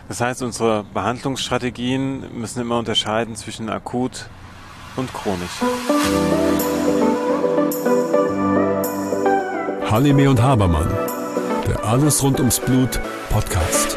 Das heißt, unsere Behandlungsstrategien müssen immer unterscheiden zwischen akut und chronisch. Halime und Habermann, der Alles rund ums Blut Podcast.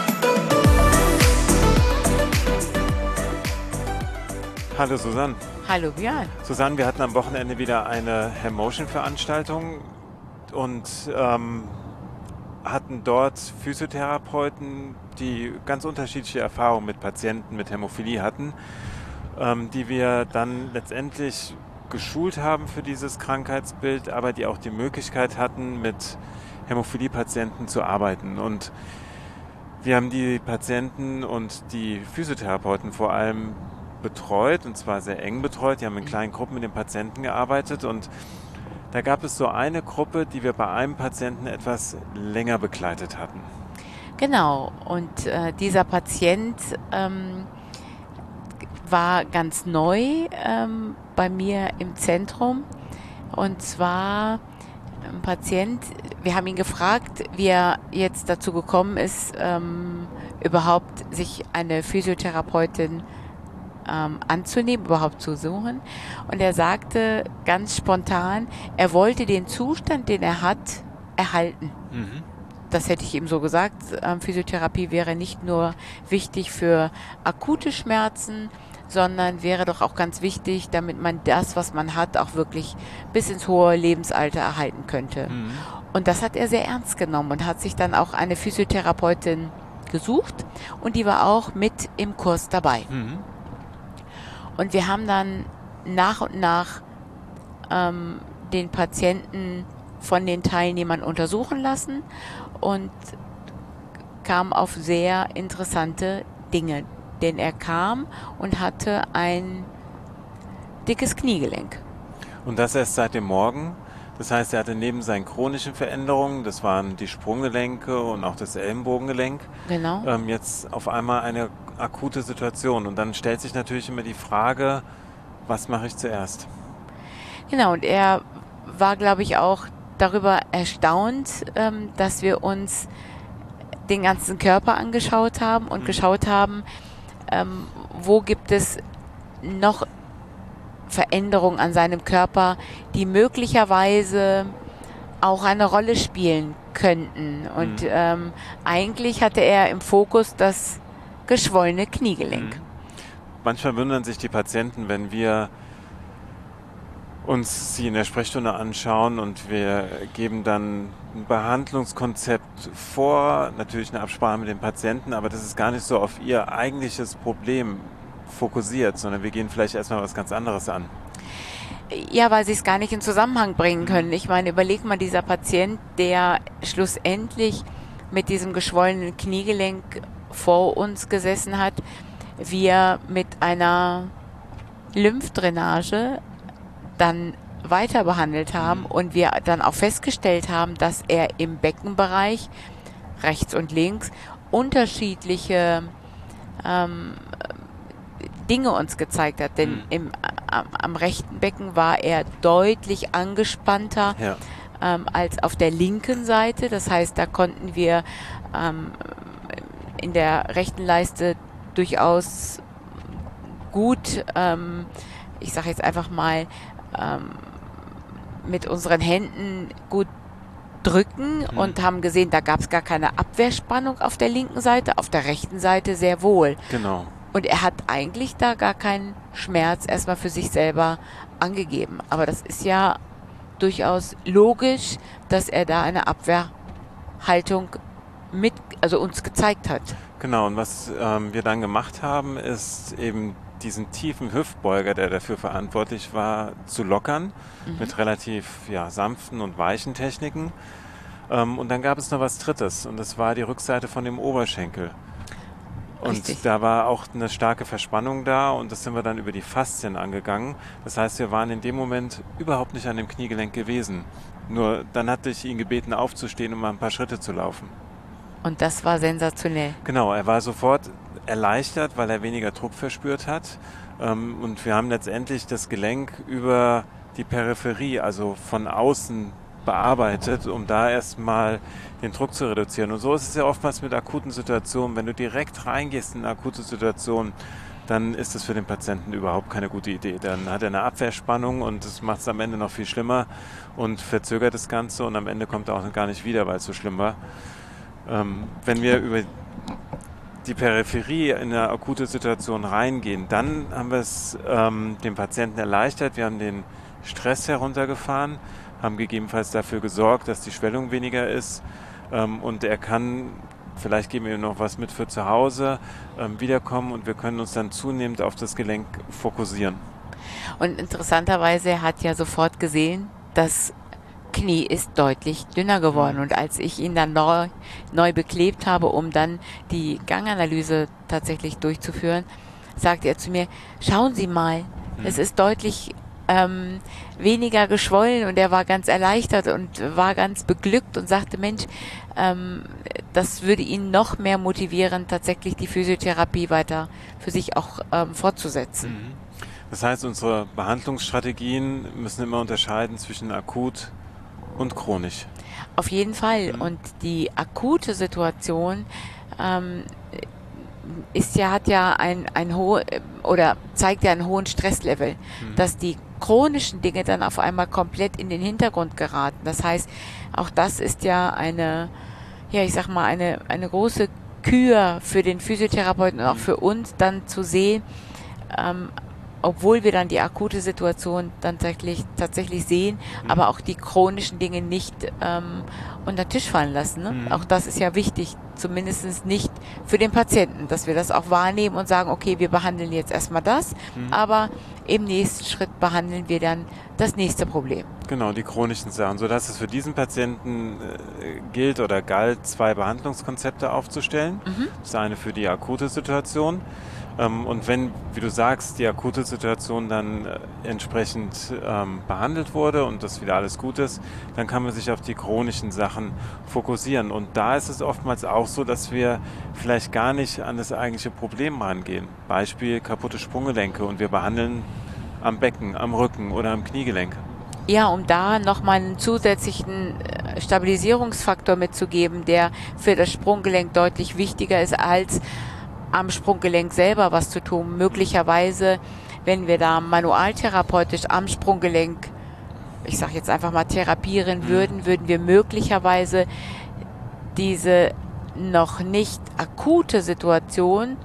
Hallo Susanne. Hallo Björn. Susanne, wir hatten am Wochenende wieder eine Hairmotion-Veranstaltung und hatten dort Physiotherapeuten, die ganz unterschiedliche Erfahrungen mit Patienten mit Hämophilie hatten, die wir dann letztendlich geschult haben für dieses Krankheitsbild, aber die auch die Möglichkeit hatten, mit Hämophilie-Patienten zu arbeiten. Und wir haben die Patienten und die Physiotherapeuten vor allem betreut, und zwar sehr eng betreut. Die haben in kleinen Gruppen mit den Patienten gearbeitet und da gab es so eine Gruppe, die wir bei einem Patienten etwas länger begleitet hatten. Genau, und dieser Patient war ganz neu bei mir im Zentrum. Und zwar ein Patient, wir haben ihn gefragt, wie er jetzt dazu gekommen ist, überhaupt sich eine Physiotherapeutin anzunehmen, überhaupt zu suchen. Und er sagte ganz spontan, er wollte den Zustand, den er hat, erhalten. Das hätte ich ihm so gesagt. Physiotherapie wäre nicht nur wichtig für akute Schmerzen, sondern wäre doch auch ganz wichtig, damit man das, was man hat, auch wirklich bis ins hohe Lebensalter erhalten könnte. Und das hat er sehr ernst genommen und hat sich dann auch eine Physiotherapeutin gesucht und die war auch mit im Kurs dabei. Und wir haben dann nach und nach den Patienten von den Teilnehmern untersuchen lassen und kam auf sehr interessante Dinge. Denn er kam und hatte ein dickes Kniegelenk. Und das erst seit dem Morgen. Das heißt, er hatte neben seinen chronischen Veränderungen, das waren die Sprunggelenke und auch das Ellenbogengelenk, Genau. Jetzt auf einmal eine akute Situation. Und dann stellt sich natürlich immer die Frage, was mache ich zuerst? Genau, und er war, glaube ich, auch darüber erstaunt, dass wir uns den ganzen Körper angeschaut haben und geschaut haben, wo gibt es noch Veränderungen an seinem Körper, die möglicherweise auch eine Rolle spielen könnten. Und eigentlich hatte er im Fokus das geschwollene Kniegelenk. Manchmal wundern sich die Patienten, wenn wir uns sie in der Sprechstunde anschauen und wir geben dann ein Behandlungskonzept vor, natürlich eine Absprache mit dem Patienten, aber das ist gar nicht so auf ihr eigentliches Problem fokussiert, sondern wir gehen vielleicht erstmal was ganz anderes an. Ja, weil sie es gar nicht in Zusammenhang bringen können. Ich meine, überleg mal, dieser Patient, der schlussendlich mit diesem geschwollenen Kniegelenk vor uns gesessen hat, wir mit einer Lymphdrainage dann weiter behandelt haben und wir dann auch festgestellt haben, dass er im Beckenbereich rechts und links unterschiedliche Dinge uns gezeigt hat. Denn am rechten Becken war er deutlich angespannter als auf der linken Seite. Das heißt, da konnten wir in der rechten Leiste durchaus gut, ich sage jetzt einfach mal, mit unseren Händen gut drücken und haben gesehen, da gab es gar keine Abwehrspannung auf der linken Seite, auf der rechten Seite sehr wohl. Genau. Und er hat eigentlich da gar keinen Schmerz erstmal für sich selber angegeben. Aber das ist ja durchaus logisch, dass er da eine Abwehrhaltung also uns gezeigt hat. Genau, und was wir dann gemacht haben, ist eben diesen tiefen Hüftbeuger, der dafür verantwortlich war, zu lockern mit relativ sanften und weichen Techniken. Und dann gab es noch was Drittes und das war die Rückseite von dem Oberschenkel. Und Richtig. Da war auch eine starke Verspannung da und das sind wir dann über die Faszien angegangen. Das heißt, wir waren in dem Moment überhaupt nicht an dem Kniegelenk gewesen. Nur dann hatte ich ihn gebeten, aufzustehen und mal ein paar Schritte zu laufen. Und das war sensationell. Genau, er war sofort erleichtert, weil er weniger Druck verspürt hat. Und wir haben letztendlich das Gelenk über die Peripherie, also von außen bearbeitet, um da erstmal den Druck zu reduzieren. Und so ist es ja oftmals mit akuten Situationen. Wenn du direkt reingehst in eine akute Situation, dann ist es für den Patienten überhaupt keine gute Idee. Dann hat er eine Abwehrspannung und das macht es am Ende noch viel schlimmer und verzögert das Ganze und am Ende kommt er auch gar nicht wieder, weil es so schlimm war. Wenn wir über die Peripherie in eine akute Situation reingehen, dann haben wir es dem Patienten erleichtert. Wir haben den Stress heruntergefahren, haben gegebenenfalls dafür gesorgt, dass die Schwellung weniger ist und er kann, vielleicht geben wir ihm noch was mit für zu Hause, wiederkommen und wir können uns dann zunehmend auf das Gelenk fokussieren. Und interessanterweise, er hat ja sofort gesehen, das Knie ist deutlich dünner geworden. Und als ich ihn dann neu beklebt habe, um dann die Ganganalyse tatsächlich durchzuführen, sagte er zu mir, schauen Sie mal, es ist deutlich weniger geschwollen, und er war ganz erleichtert und war ganz beglückt und sagte, Mensch, das würde ihn noch mehr motivieren, tatsächlich die Physiotherapie weiter für sich auch fortzusetzen. Das heißt, unsere Behandlungsstrategien müssen immer unterscheiden zwischen akut und chronisch. Auf jeden Fall. Und die akute Situation hat ja zeigt ja einen hohen Stresslevel, dass die chronischen Dinge dann auf einmal komplett in den Hintergrund geraten. Das heißt, auch das ist ja eine große Kür für den Physiotherapeuten und auch für uns, dann zu sehen, obwohl wir dann die akute Situation dann tatsächlich sehen, aber auch die chronischen Dinge nicht unter den Tisch fallen lassen. Ne? Auch das ist ja wichtig, zumindest nicht für den Patienten, dass wir das auch wahrnehmen und sagen, okay, wir behandeln jetzt erstmal das, aber im nächsten Schritt behandeln wir dann das nächste Problem. Genau, die chronischen Sachen, sodass es für diesen Patienten galt, 2 Behandlungskonzepte aufzustellen. Das eine für die akute Situation. Und wenn, wie du sagst, die akute Situation dann entsprechend behandelt wurde und das wieder alles gut ist, dann kann man sich auf die chronischen Sachen fokussieren. Und da ist es oftmals auch so, dass wir vielleicht gar nicht an das eigentliche Problem rangehen. Beispiel kaputte Sprunggelenke und wir behandeln am Becken, am Rücken oder am Kniegelenk. Ja, um da nochmal einen zusätzlichen Stabilisierungsfaktor mitzugeben, der für das Sprunggelenk deutlich wichtiger ist, als am Sprunggelenk selber was zu tun. Möglicherweise, wenn wir da manualtherapeutisch am Sprunggelenk, ich sage jetzt einfach mal, therapieren würden wir möglicherweise diese noch nicht akute Situation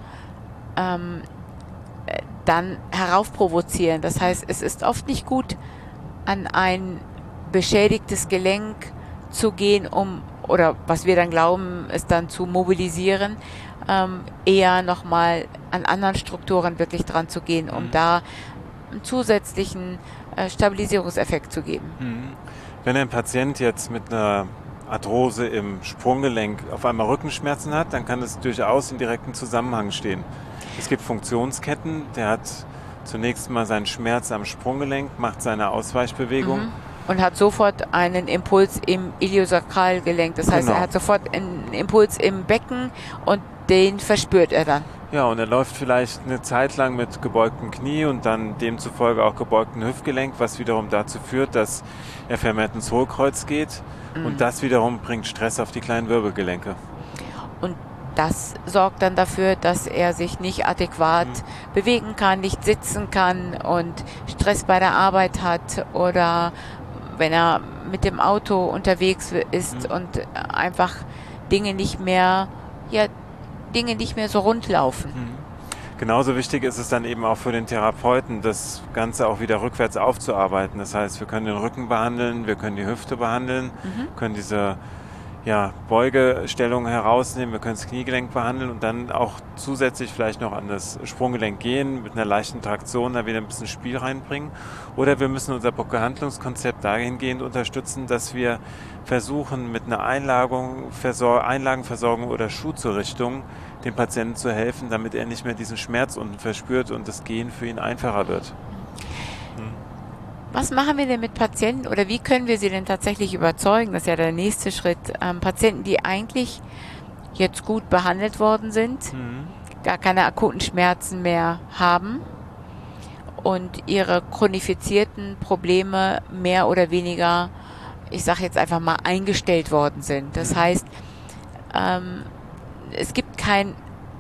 dann heraufprovozieren. Das heißt, es ist oft nicht gut, an ein beschädigtes Gelenk zu gehen, oder was wir dann glauben, es dann zu mobilisieren, eher nochmal an anderen Strukturen wirklich dran zu gehen, um da einen zusätzlichen Stabilisierungseffekt zu geben. Wenn ein Patient jetzt mit einer Arthrose im Sprunggelenk auf einmal Rückenschmerzen hat, dann kann es durchaus in direktem Zusammenhang stehen. Es gibt Funktionsketten, der hat zunächst mal seinen Schmerz am Sprunggelenk, macht seine Ausweichbewegung. Und hat sofort einen Impuls im Iliosakralgelenk. Das heißt, er hat sofort einen Impuls im Becken und den verspürt er dann. Ja, und er läuft vielleicht eine Zeit lang mit gebeugtem Knie und dann demzufolge auch gebeugtem Hüftgelenk, was wiederum dazu führt, dass er vermehrt ins Hohlkreuz geht. Und das wiederum bringt Stress auf die kleinen Wirbelgelenke. Und das sorgt dann dafür, dass er sich nicht adäquat bewegen kann, nicht sitzen kann und Stress bei der Arbeit hat oder wenn er mit dem Auto unterwegs ist und einfach Dinge nicht mehr so rund laufen. Genauso wichtig ist es dann eben auch für den Therapeuten, das Ganze auch wieder rückwärts aufzuarbeiten. Das heißt, wir können den Rücken behandeln, wir können die Hüfte behandeln, können diese Beugestellung herausnehmen, wir können das Kniegelenk behandeln und dann auch zusätzlich vielleicht noch an das Sprunggelenk gehen, mit einer leichten Traktion da wieder ein bisschen Spiel reinbringen. Oder wir müssen unser Behandlungskonzept dahingehend unterstützen, dass wir versuchen, mit einer Einlagenversorgung oder Schuhzurichtung dem Patienten zu helfen, damit er nicht mehr diesen Schmerz unten verspürt und das Gehen für ihn einfacher wird. Was machen wir denn mit Patienten oder wie können wir sie denn tatsächlich überzeugen? Das ist ja der nächste Schritt. Patienten, die eigentlich jetzt gut behandelt worden sind, gar keine akuten Schmerzen mehr haben und ihre chronifizierten Probleme mehr oder weniger ich sage jetzt einfach mal, eingestellt worden sind. Das heißt, es gibt keine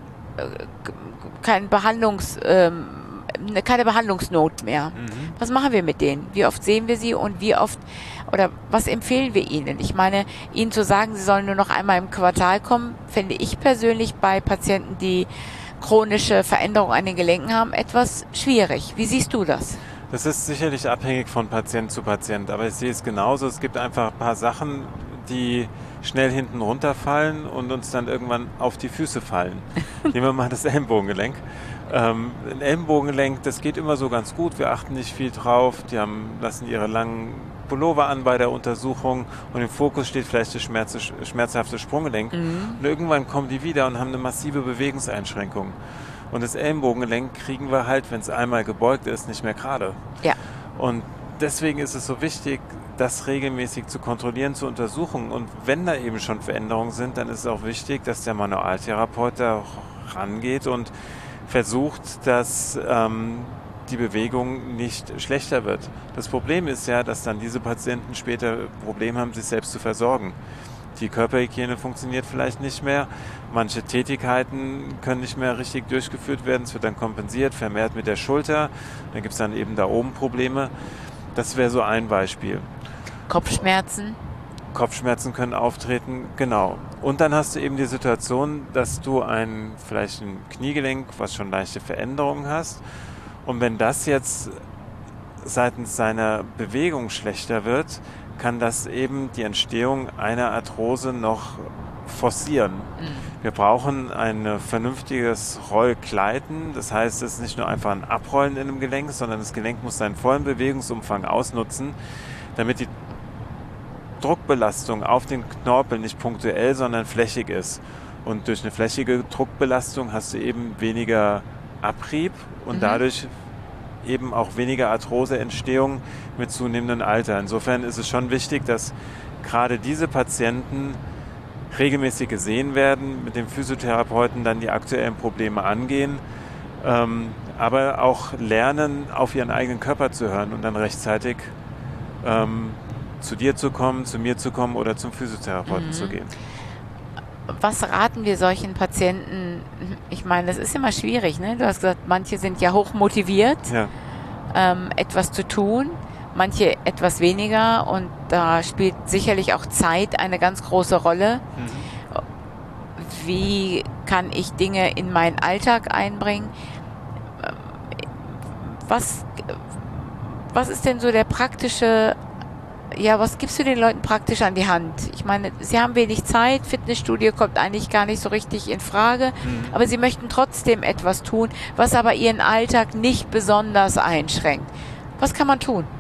Behandlungsnot mehr. Was machen wir mit denen? Wie oft sehen wir sie und wie oft oder was empfehlen wir ihnen? Ich meine, ihnen zu sagen, sie sollen nur noch einmal im Quartal kommen, finde ich persönlich bei Patienten, die chronische Veränderungen an den Gelenken haben, etwas schwierig. Wie siehst du das? Das ist sicherlich abhängig von Patient zu Patient, aber ich sehe es genauso. Es gibt einfach ein paar Sachen, die schnell hinten runterfallen und uns dann irgendwann auf die Füße fallen. Nehmen wir mal das Ellenbogengelenk. Ein Ellenbogengelenk, das geht immer so ganz gut. Wir achten nicht viel drauf. Die lassen ihre langen Pullover an bei der Untersuchung und im Fokus steht vielleicht das schmerzhafte Sprunggelenk. Und irgendwann kommen die wieder und haben eine massive Bewegungseinschränkung. Und das Ellenbogengelenk kriegen wir halt, wenn es einmal gebeugt ist, nicht mehr gerade. Ja. Und deswegen ist es so wichtig, das regelmäßig zu kontrollieren, zu untersuchen. Und wenn da eben schon Veränderungen sind, dann ist es auch wichtig, dass der Manualtherapeut da rangeht und versucht, dass die Bewegung nicht schlechter wird. Das Problem ist ja, dass dann diese Patienten später Probleme haben, sich selbst zu versorgen. Die Körperhygiene funktioniert vielleicht nicht mehr. Manche Tätigkeiten können nicht mehr richtig durchgeführt werden. Es wird dann kompensiert, vermehrt mit der Schulter. Dann gibt es dann eben da oben Probleme. Das wäre so ein Beispiel. Kopfschmerzen? Kopfschmerzen können auftreten, genau. Und dann hast du eben die Situation, dass du vielleicht ein Kniegelenk, was schon leichte Veränderungen hast. Und wenn das jetzt seitens seiner Bewegung schlechter wird, kann das eben die Entstehung einer Arthrose noch forcieren. Wir brauchen ein vernünftiges Rollgleiten. Das heißt, es ist nicht nur einfach ein Abrollen in einem Gelenk, sondern das Gelenk muss seinen vollen Bewegungsumfang ausnutzen, damit die Druckbelastung auf den Knorpel nicht punktuell, sondern flächig ist. Und durch eine flächige Druckbelastung hast du eben weniger Abrieb und dadurch eben auch weniger Arthroseentstehung mit zunehmendem Alter. Insofern ist es schon wichtig, dass gerade diese Patienten regelmäßig gesehen werden, mit dem Physiotherapeuten dann die aktuellen Probleme angehen, aber auch lernen, auf ihren eigenen Körper zu hören und dann rechtzeitig zu dir zu kommen, zu mir zu kommen oder zum Physiotherapeuten zu gehen. Was raten wir solchen Patienten? Ich meine, das ist immer schwierig, ne? Du hast gesagt, manche sind ja hoch motiviert, etwas zu tun, manche etwas weniger und da spielt sicherlich auch Zeit eine ganz große Rolle. Wie kann ich Dinge in meinen Alltag einbringen? Was ist denn so der praktische, was gibst du den Leuten praktisch an die Hand? Ich meine, sie haben wenig Zeit, Fitnessstudio kommt eigentlich gar nicht so richtig in Frage, aber sie möchten trotzdem etwas tun, was aber ihren Alltag nicht besonders einschränkt. Was kann man tun?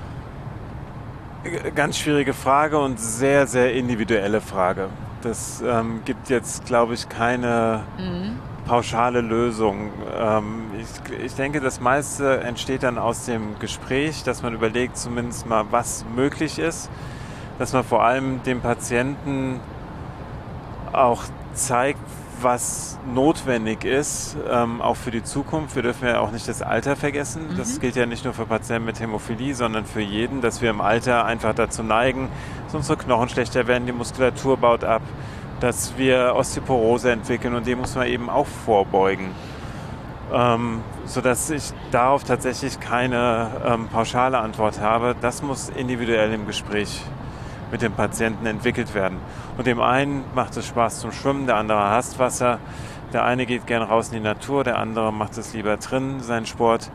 Ganz schwierige Frage und sehr, sehr individuelle Frage. Das gibt jetzt, glaube ich, keine pauschale Lösung. Ich denke, das meiste entsteht dann aus dem Gespräch, dass man überlegt zumindest mal, was möglich ist, dass man vor allem dem Patienten auch zeigt, was notwendig ist, auch für die Zukunft. Wir dürfen ja auch nicht das Alter vergessen. Das gilt ja nicht nur für Patienten mit Hämophilie, sondern für jeden, dass wir im Alter einfach dazu neigen, dass unsere Knochen schlechter werden, die Muskulatur baut ab, dass wir Osteoporose entwickeln und dem muss man eben auch vorbeugen. Sodass ich darauf tatsächlich keine pauschale Antwort habe. Das muss individuell im Gespräch mit dem Patienten entwickelt werden. Und dem einen macht es Spaß zum Schwimmen, der andere hasst Wasser, der eine geht gern raus in die Natur, der andere macht es lieber drin, seinen Sport.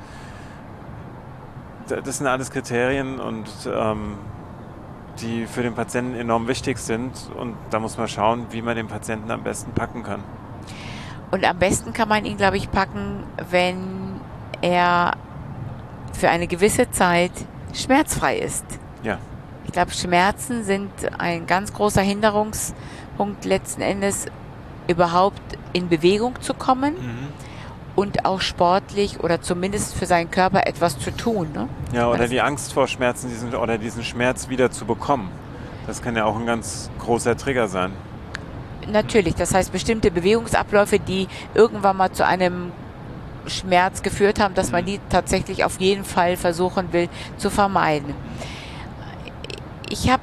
Das sind alles Kriterien und die für den Patienten enorm wichtig sind und da muss man schauen, wie man den Patienten am besten packen kann. Und am besten kann man ihn, glaube ich, packen, wenn er für eine gewisse Zeit schmerzfrei ist. Ja. Ich glaube, Schmerzen sind ein ganz großer Hinderungspunkt letzten Endes, überhaupt in Bewegung zu kommen und auch sportlich oder zumindest für seinen Körper etwas zu tun. Ne? Ja, oder die Angst vor Schmerzen oder diesen Schmerz wieder zu bekommen. Das kann ja auch ein ganz großer Trigger sein. Natürlich, das heißt bestimmte Bewegungsabläufe, die irgendwann mal zu einem Schmerz geführt haben, dass man die tatsächlich auf jeden Fall versuchen will zu vermeiden. Ich habe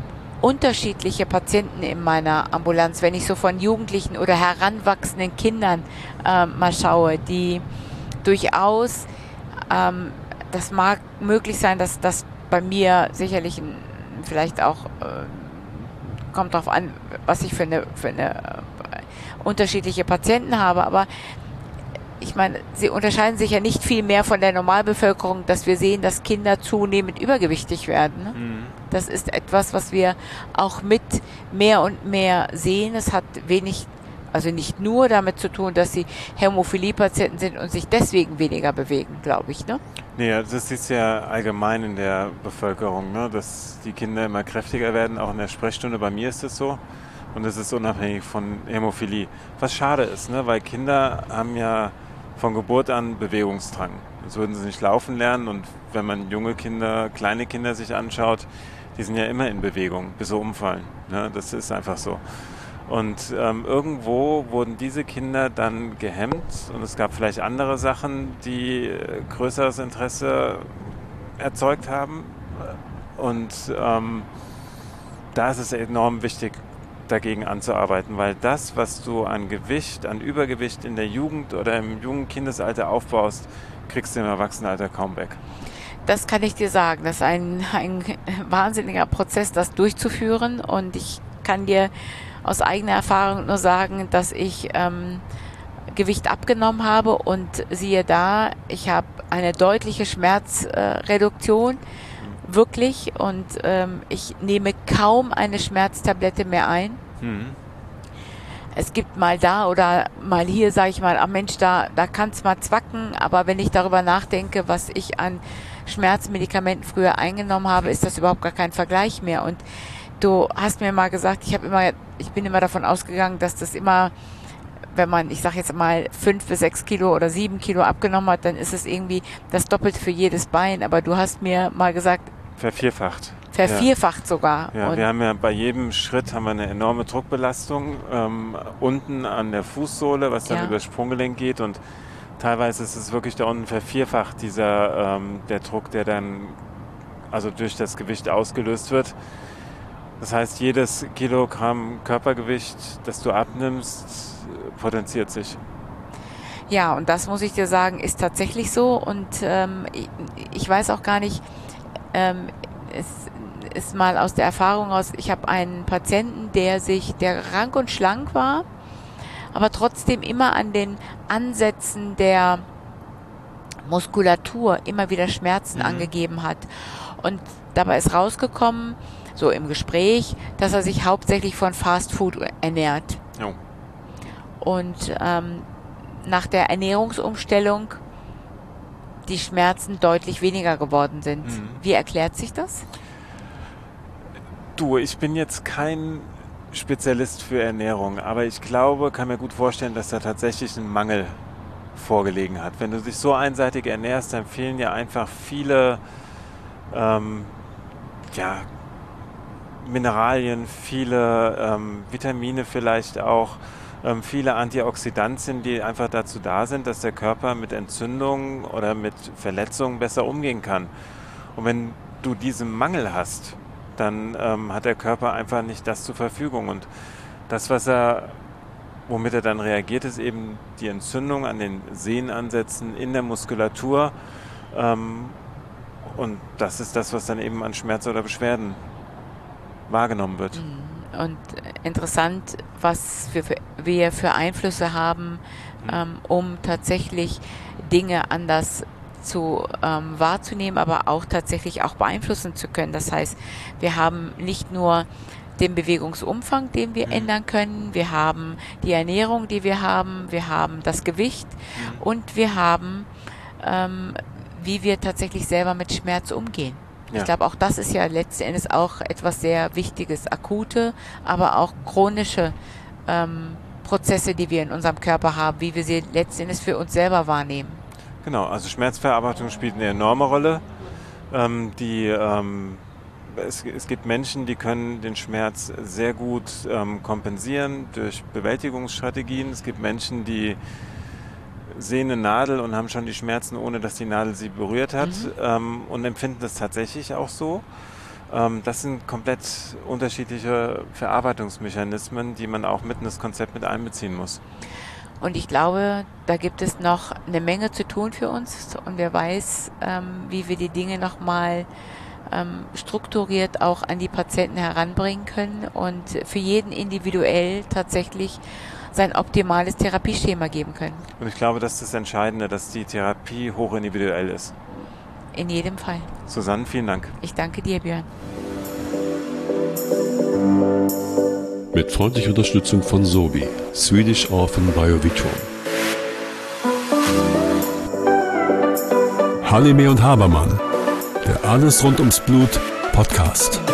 unterschiedliche Patienten in meiner Ambulanz, wenn ich so von Jugendlichen oder heranwachsenden Kindern mal schaue, die durchaus, das mag möglich sein, dass das bei mir sicherlich vielleicht auch, kommt darauf an, was ich für eine unterschiedliche Patienten habe, aber ich meine, sie unterscheiden sich ja nicht viel mehr von der Normalbevölkerung, dass wir sehen, dass Kinder zunehmend übergewichtig werden. Ne? Das ist etwas, was wir auch mit mehr und mehr sehen. Es hat wenig, also nicht nur damit zu tun, dass sie Hämophilie-Patienten sind und sich deswegen weniger bewegen, glaube ich. Ne? Nee, das ist ja allgemein in der Bevölkerung, ne? Dass die Kinder immer kräftiger werden, auch in der Sprechstunde. Bei mir ist es so. Und es ist unabhängig von Hämophilie. Was schade ist, ne? Weil Kinder haben ja von Geburt an Bewegungsdrang. Sonst würden sie nicht laufen lernen. Und wenn man junge Kinder, kleine Kinder sich anschaut, die sind ja immer in Bewegung, bis sie umfallen. Ne? Das ist einfach so. Und irgendwo wurden diese Kinder dann gehemmt. Und es gab vielleicht andere Sachen, die größeres Interesse erzeugt haben. Und da ist es enorm wichtig, dagegen anzuarbeiten, weil das, was du an Gewicht, an Übergewicht in der Jugend oder im jungen Kindesalter aufbaust, kriegst du im Erwachsenenalter kaum weg. Das kann ich dir sagen. Das ist ein wahnsinniger Prozess, das durchzuführen. Und ich kann dir aus eigener Erfahrung nur sagen, dass ich Gewicht abgenommen habe und siehe da, ich habe eine deutliche Schmerzreduktion. Wirklich, und ich nehme kaum eine Schmerztablette mehr ein. Es gibt mal da oder mal hier, sage ich mal, ach Mensch, da kann es mal zwacken, aber wenn ich darüber nachdenke, was ich an Schmerzmedikamenten früher eingenommen habe, ist das überhaupt gar kein Vergleich mehr. Und du hast mir mal gesagt, ich bin immer davon ausgegangen, dass das immer, wenn man, ich sage jetzt mal, 5 bis 6 Kilo oder 7 Kilo abgenommen hat, dann ist es irgendwie das Doppelte für jedes Bein. Aber du hast mir mal gesagt, vervierfacht. Vervierfacht sogar. Ja, und wir haben ja bei jedem Schritt haben wir eine enorme Druckbelastung unten an der Fußsohle, was dann über das Sprunggelenk geht, und teilweise ist es wirklich da unten vervierfacht, der Druck, der dann also durch das Gewicht ausgelöst wird. Das heißt, jedes Kilogramm Körpergewicht, das du abnimmst, potenziert sich. Ja, und das muss ich dir sagen, ist tatsächlich so, und ich weiß auch gar nicht, es ist mal aus der Erfahrung aus, ich habe einen Patienten, der rank und schlank war, aber trotzdem immer an den Ansätzen der Muskulatur immer wieder Schmerzen angegeben hat. Und dabei ist rausgekommen, so im Gespräch, dass er sich hauptsächlich von Fast Food ernährt. Jo. Und nach der Ernährungsumstellung die Schmerzen deutlich weniger geworden sind. Wie erklärt sich das? Du, ich bin jetzt kein Spezialist für Ernährung, aber ich glaube, kann mir gut vorstellen, dass da tatsächlich ein Mangel vorgelegen hat. Wenn du dich so einseitig ernährst, dann fehlen ja einfach viele Mineralien, viele Vitamine vielleicht auch, viele Antioxidantien, die einfach dazu da sind, dass der Körper mit Entzündungen oder mit Verletzungen besser umgehen kann. Und wenn du diesen Mangel hast, dann hat der Körper einfach nicht das zur Verfügung. Und das, womit er dann reagiert, ist eben die Entzündung an den Sehnenansätzen in der Muskulatur. Und das ist das, was dann eben an Schmerz oder Beschwerden wahrgenommen wird. Und interessant, was wir für Einflüsse haben, um tatsächlich Dinge anders wahrzunehmen, aber auch tatsächlich auch beeinflussen zu können. Das heißt, wir haben nicht nur den Bewegungsumfang, den wir ändern können, wir haben die Ernährung, die wir haben das Gewicht und wir haben, wie wir tatsächlich selber mit Schmerz umgehen. Ja. Ich glaube, auch das ist ja letzten Endes auch etwas sehr Wichtiges, akute, aber auch chronische Prozesse, die wir in unserem Körper haben, wie wir sie letzten Endes für uns selber wahrnehmen. Genau, also Schmerzverarbeitung spielt eine enorme Rolle. Es gibt Menschen, die können den Schmerz sehr gut kompensieren durch Bewältigungsstrategien. Es gibt Menschen, die sehen eine Nadel und haben schon die Schmerzen, ohne dass die Nadel sie berührt hat, und empfinden das tatsächlich auch so. Das sind komplett unterschiedliche Verarbeitungsmechanismen, die man auch mitten in das Konzept mit einbeziehen muss. Und ich glaube, da gibt es noch eine Menge zu tun für uns. Und wer weiß, wie wir die Dinge nochmal strukturiert auch an die Patienten heranbringen können und für jeden individuell tatsächlich sein optimales Therapieschema geben können. Und ich glaube, das ist das Entscheidende, dass die Therapie hochindividuell ist. In jedem Fall. Susanne, vielen Dank. Ich danke dir, Björn. Mit freundlicher Unterstützung von Sobi, Swedish Orphan Biovitrum. Halime und Habermann, der Alles rund ums Blut Podcast.